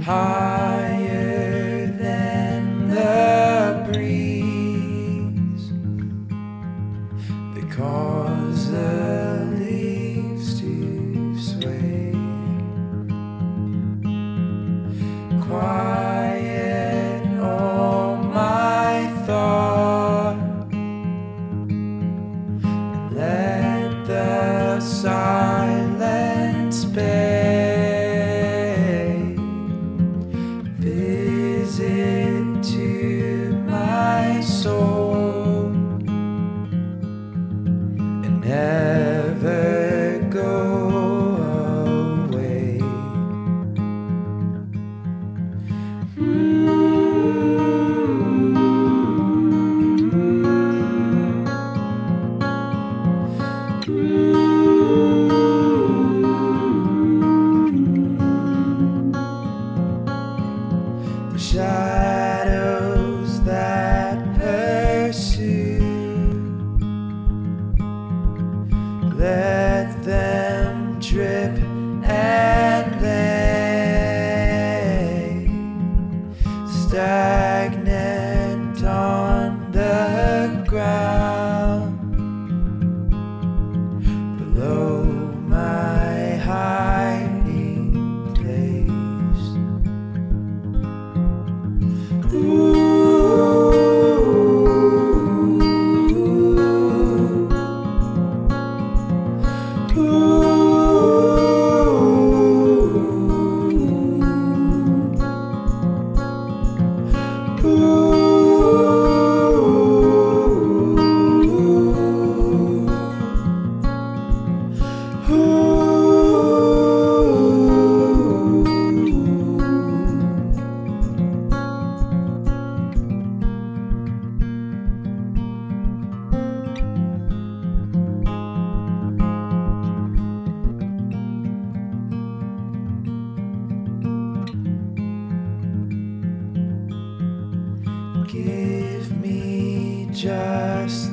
higher than the breeze that cause the leaves to sway. Quiet all my thought and let the silence bathe. Visit to my soul and never go away. The shadows that pursue, let them drip and lay stagnant on the ground below my hiding place. Give me just